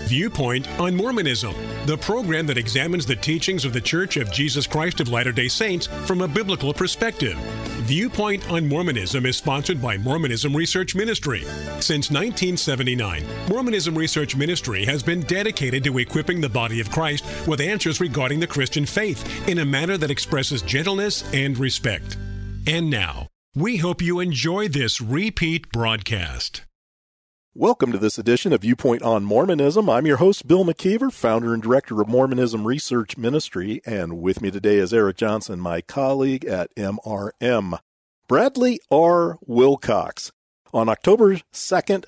Viewpoint on Mormonism, the program that examines the teachings of the Church of Jesus Christ of Latter-day Saints from a biblical perspective. Viewpoint on Mormonism is sponsored by Mormonism Research Ministry. Since 1979, Mormonism Research Ministry has been dedicated to equipping the body of Christ with answers regarding the Christian faith in a manner that expresses gentleness and respect. And now, we hope you enjoy this repeat broadcast. Welcome to this edition of Viewpoint on Mormonism. I'm your host, Bill McKeever, founder and director of Mormonism Research Ministry, and with me today is Eric Johnson, my colleague at MRM. Bradley R. Wilcox. On October 2nd,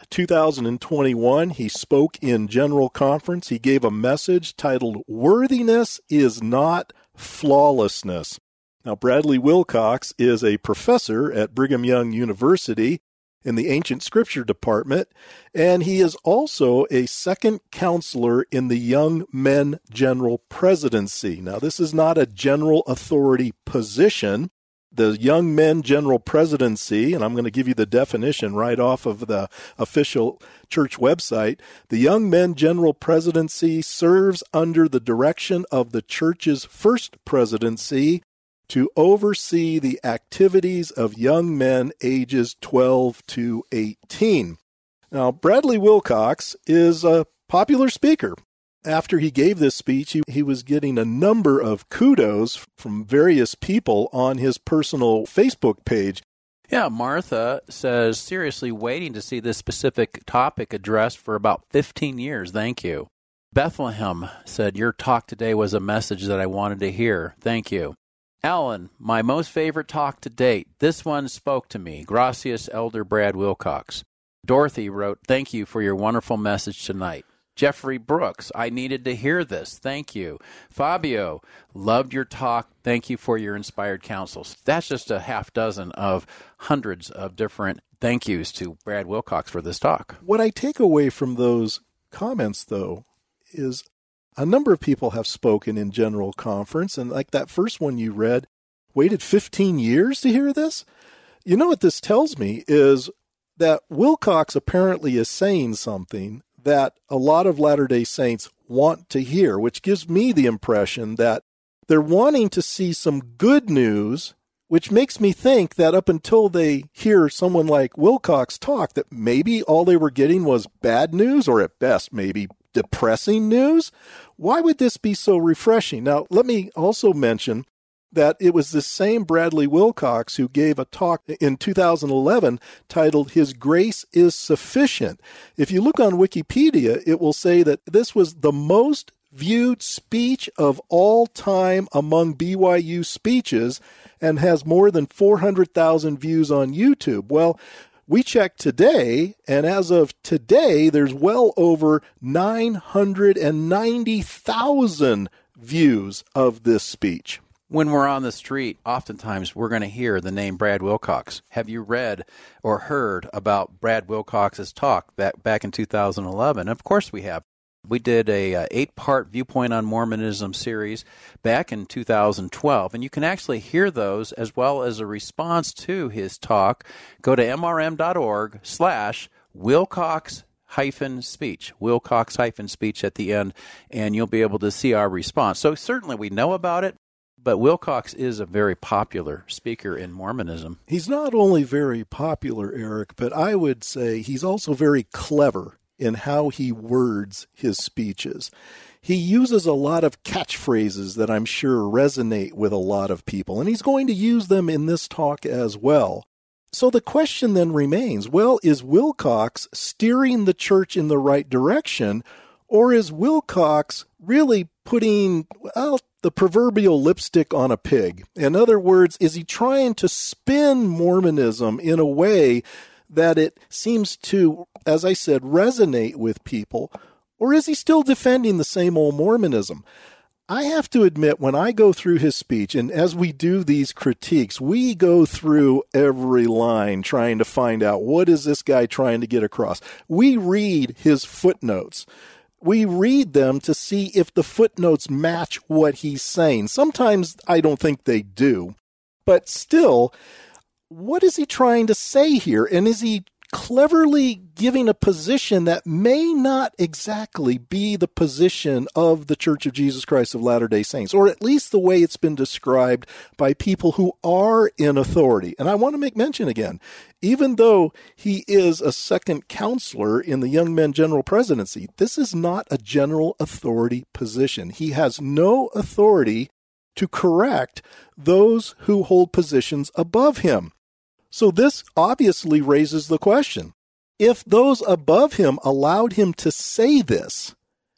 2021, he spoke in General Conference. He gave a message titled, "Worthiness is not flawlessness." Now, Bradley Wilcox is a professor at Brigham Young University in the Ancient Scripture Department, and he is also a second counselor in the Young Men General Presidency. Now, this is not a general authority position. The Young Men General Presidency, and I'm going to give you the definition right off of the official church website, the Young Men General Presidency serves under the direction of the church's first presidency to oversee the activities of young men ages 12 to 18. Now, Bradley Wilcox is a popular speaker. After he gave this speech, he was getting a number of kudos from various people on his personal Facebook page. Yeah, Martha says, seriously waiting to see this specific topic addressed for about 15 years. Thank you. Bethlehem said, your talk today was a message that I wanted to hear. Thank you. Alan, my most favorite talk to date. This one spoke to me. Gracias, Elder Brad Wilcox. Dorothy wrote, thank you for your wonderful message tonight. Jeffrey Brooks, I needed to hear this. Thank you. Fabio, loved your talk. Thank you for your inspired counsels. That's just a half dozen of hundreds of different thank yous to Brad Wilcox for this talk. What I take away from those comments, though, is a number of people have spoken in General Conference, and like that first one you read, waited 15 years to hear this? You know what this tells me is that Wilcox apparently is saying something that a lot of Latter-day Saints want to hear, which gives me the impression that they're wanting to see some good news, which makes me think that up until they hear someone like Wilcox talk, that maybe all they were getting was bad news, or at best maybe depressing news. Why would this be so refreshing? Now, let me also mention that it was the same Bradley Wilcox who gave a talk in 2011 titled His Grace is Sufficient. If you look on Wikipedia, it will say that this was the most viewed speech of all time among BYU speeches and has more than 400,000 views on YouTube. Well, we checked today, and as of today, there's well over 990,000 views of this speech. When we're on the street, oftentimes we're going to hear the name Brad Wilcox. Have you read or heard about Brad Wilcox's talk back in 2011? Of course we have. We did a 8-part Viewpoint on Mormonism series back in 2012, and you can actually hear those as well as a response to his talk. Go to mrm.org/Wilcox-speech, Wilcox-speech at the end, and you'll be able to see our response. So certainly we know about it, but Wilcox is a very popular speaker in Mormonism. He's not only very popular, Eric, but I would say he's also very clever in how he words his speeches. He uses a lot of catchphrases that I'm sure resonate with a lot of people, and he's going to use them in this talk as well. So the question then remains, well, is Wilcox steering the church in the right direction, or is Wilcox really putting, the proverbial lipstick on a pig? In other words, is he trying to spin Mormonism in a way that it seems to, as I said, resonate with people, or is he still defending the same old Mormonism? I have to admit, when I go through his speech, and as we do these critiques, we go through every line trying to find out what is this guy trying to get across. We read his footnotes. We read them to see if the footnotes match what he's saying. Sometimes I don't think they do, but still, what is he trying to say here? And is he cleverly giving a position that may not exactly be the position of the Church of Jesus Christ of Latter-day Saints, or at least the way it's been described by people who are in authority. And I want to make mention again, even though he is a second counselor in the Young Men General Presidency, this is not a general authority position. He has no authority to correct those who hold positions above him. So this obviously raises the question, if those above him allowed him to say this,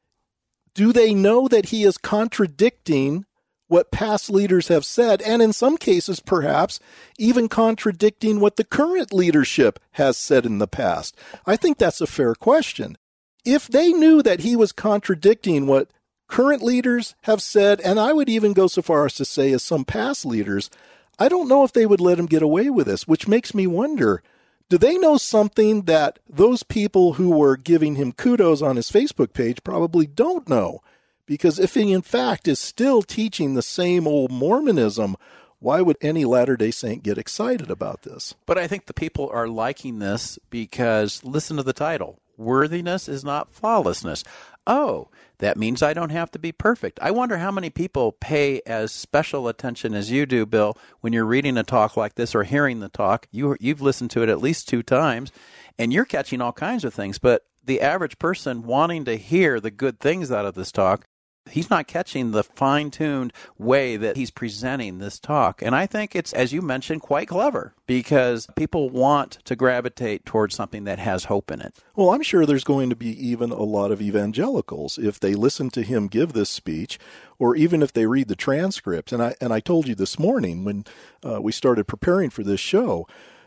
do they know that he is contradicting what past leaders have said, and in some cases perhaps even contradicting what the current leadership has said in the past? I think that's a fair question. If they knew that he was contradicting what current leaders have said, and I would even go so far as to say as some past leaders, I don't know if they would let him get away with this, which makes me wonder, do they know something that those people who were giving him kudos on his Facebook page probably don't know? Because if he in fact is still teaching the same old Mormonism, why would any Latter-day Saint get excited about this? But I think the people are liking this because, listen to the title, Worthiness is not flawlessness. Oh, that means I don't have to be perfect. I wonder how many people pay as special attention as you do, Bill, when you're reading a talk like this or hearing the talk. You've listened to it at least 2 times, and you're catching all kinds of things. But the average person wanting to hear the good things out of this talk, he's not catching the fine-tuned way that he's presenting this talk. And I think it's, as you mentioned, quite clever because people want to gravitate towards something that has hope in it. Well, I'm sure there's going to be even a lot of evangelicals, if they listen to him give this speech, or even if they read the transcript. And I told you this morning when we started preparing for this show,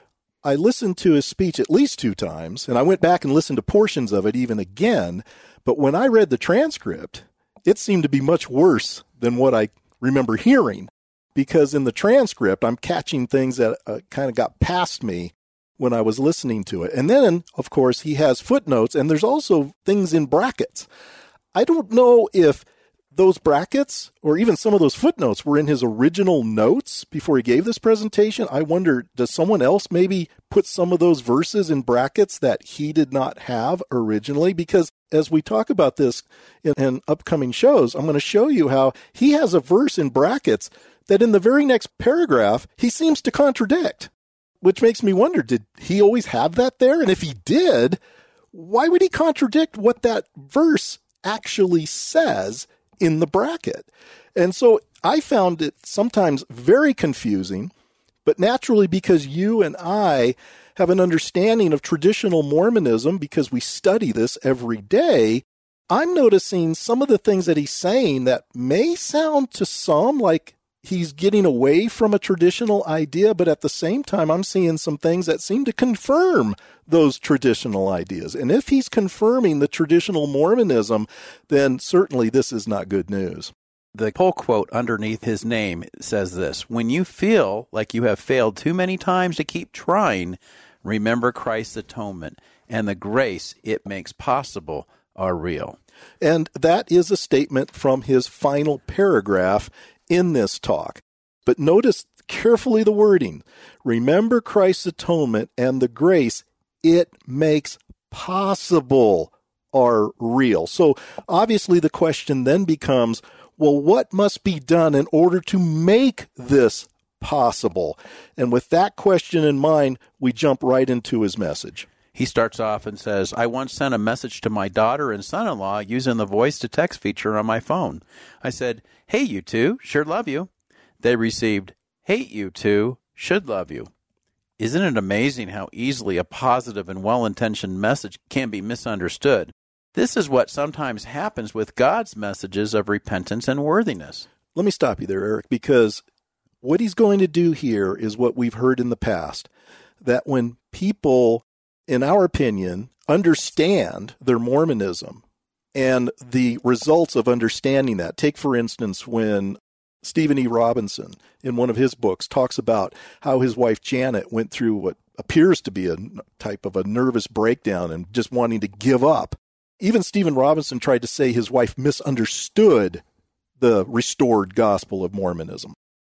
I listened to his speech at least 2 times, and I went back and listened to portions of it even again. But when I read the transcript, it seemed to be much worse than what I remember hearing, because in the transcript, I'm catching things that kind of got past me when I was listening to it. And then, of course, he has footnotes, and there's also things in brackets. I don't know if those brackets or even some of those footnotes were in his original notes before he gave this presentation. I wonder, does someone else maybe put some of those verses in brackets that he did not have originally? Because as we talk about this in upcoming shows, I'm going to show you how he has a verse in brackets that in the very next paragraph, he seems to contradict, which makes me wonder, did he always have that there? And if he did, why would he contradict what that verse actually says in the bracket? And so I found it sometimes very confusing, but naturally because you and I have an understanding of traditional Mormonism because we study this every day, I'm noticing some of the things that he's saying that may sound to some like he's getting away from a traditional idea, but at the same time, I'm seeing some things that seem to confirm those traditional ideas. And if he's confirming the traditional Mormonism, then certainly this is not good news. The pull quote underneath his name says this: when you feel like you have failed too many times to keep trying, remember Christ's atonement and the grace it makes possible are real. And that is a statement from his final paragraph in this talk. But notice carefully the wording. Remember Christ's atonement and the grace it makes possible are real. So obviously the question then becomes, well, what must be done in order to make this possible? And with that question in mind, we jump right into his message. He starts off and says, I once sent a message to my daughter and son-in-law using the voice-to-text feature on my phone. I said, hey, you two, sure love you. They received, hate you two, should love you. Isn't it amazing how easily a positive and well-intentioned message can be misunderstood? This is what sometimes happens with God's messages of repentance and worthiness. Let me stop you there, Eric, because what he's going to do here is what we've heard in the past, that when people, in our opinion, understand their Mormonism and the results of understanding that. Take, for instance, when Stephen E. Robinson, in one of his books, talks about how his wife Janet went through what appears to be a type of a nervous breakdown and just wanting to give up. Even Stephen Robinson tried to say his wife misunderstood the restored gospel of Mormonism.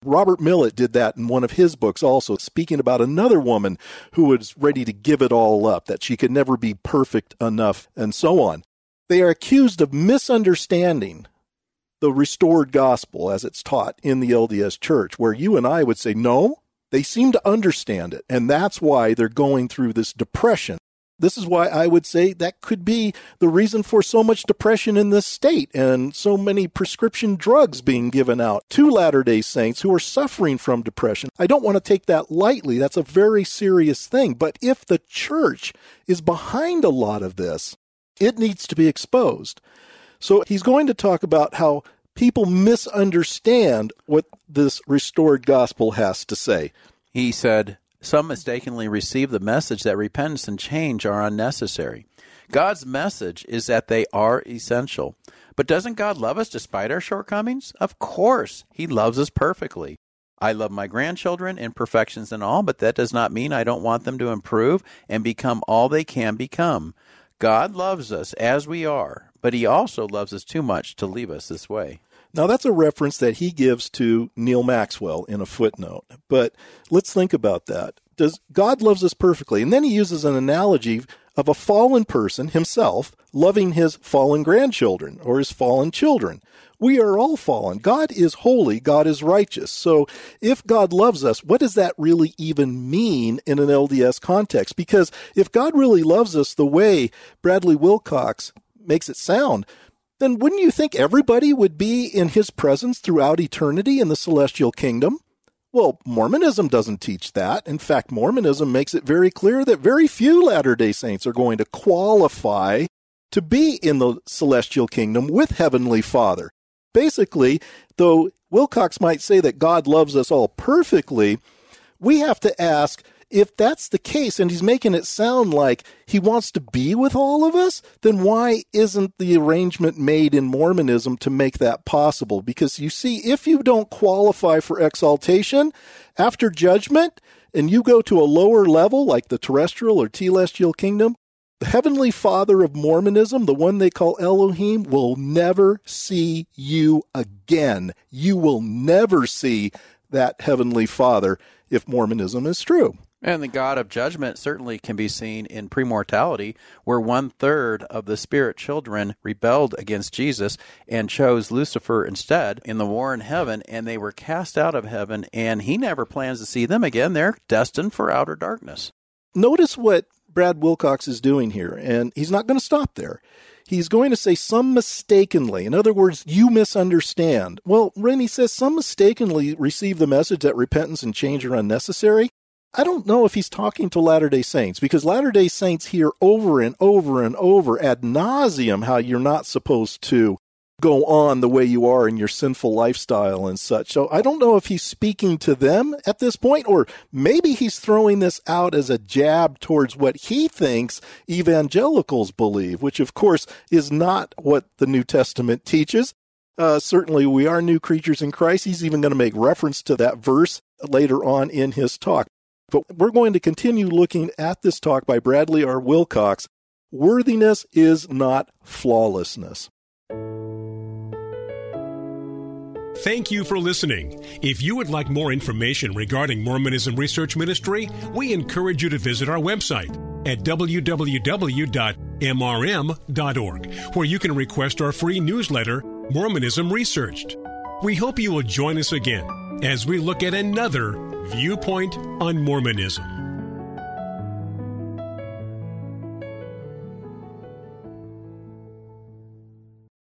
Robert Millett did that in one of his books also, speaking about another woman who was ready to give it all up, that she could never be perfect enough, and so on. They are accused of misunderstanding the restored gospel as it's taught in the LDS Church, where you and I would say, no, they seem to understand it, and that's why they're going through this depression. This is why I would say that could be the reason for so much depression in this state and so many prescription drugs being given out to Latter-day Saints who are suffering from depression. I don't want to take that lightly. That's a very serious thing. But if the church is behind a lot of this, it needs to be exposed. So he's going to talk about how people misunderstand what this restored gospel has to say. He said, some mistakenly receive the message that repentance and change are unnecessary. God's message is that they are essential. But doesn't God love us despite our shortcomings? Of course, He loves us perfectly. I love my grandchildren, imperfections and all, but that does not mean I don't want them to improve and become all they can become. God loves us as we are, but He also loves us too much to leave us this way. Now, that's a reference that he gives to Neil Maxwell in a footnote. But let's think about that. Does God loves us perfectly? And then he uses an analogy of a fallen person himself loving his fallen grandchildren or his fallen children. We are all fallen. God is holy. God is righteous. So if God loves us, what does that really even mean in an LDS context? Because if God really loves us the way Bradley Wilcox makes it sound, then wouldn't you think everybody would be in His presence throughout eternity in the celestial kingdom? Well, Mormonism doesn't teach that. In fact, Mormonism makes it very clear that very few Latter-day Saints are going to qualify to be in the celestial kingdom with Heavenly Father. Basically, though Wilcox might say that God loves us all perfectly, we have to ask, if that's the case, and he's making it sound like He wants to be with all of us, then why isn't the arrangement made in Mormonism to make that possible? Because you see, if you don't qualify for exaltation after judgment, and you go to a lower level like the terrestrial or telestial kingdom, the Heavenly Father of Mormonism, the one they call Elohim, will never see you again. You will never see that Heavenly Father if Mormonism is true. And the God of judgment certainly can be seen in premortality, where 1/3 of the spirit children rebelled against Jesus and chose Lucifer instead in the war in heaven, and they were cast out of heaven, and He never plans to see them again. They're destined for outer darkness. Notice what Brad Wilcox is doing here, and he's not going to stop there. He's going to say some mistakenly. In other words, you misunderstand. Well, when he says some mistakenly receive the message that repentance and change are unnecessary, I don't know if he's talking to Latter-day Saints, because Latter-day Saints hear over and over and over ad nauseum how you're not supposed to go on the way you are in your sinful lifestyle and such. So I don't know if he's speaking to them at this point, or maybe he's throwing this out as a jab towards what he thinks evangelicals believe, which of course is not what the New Testament teaches. Certainly we are new creatures in Christ. He's even going to make reference to that verse later on in his talk. But we're going to continue looking at this talk by Bradley R. Wilcox. Worthiness is not flawlessness. Thank you for listening. If you would like more information regarding Mormonism Research Ministry, we encourage you to visit our website at www.mrm.org, where you can request our free newsletter, Mormonism Researched. We hope you will join us again as we look at another viewpoint on Mormonism.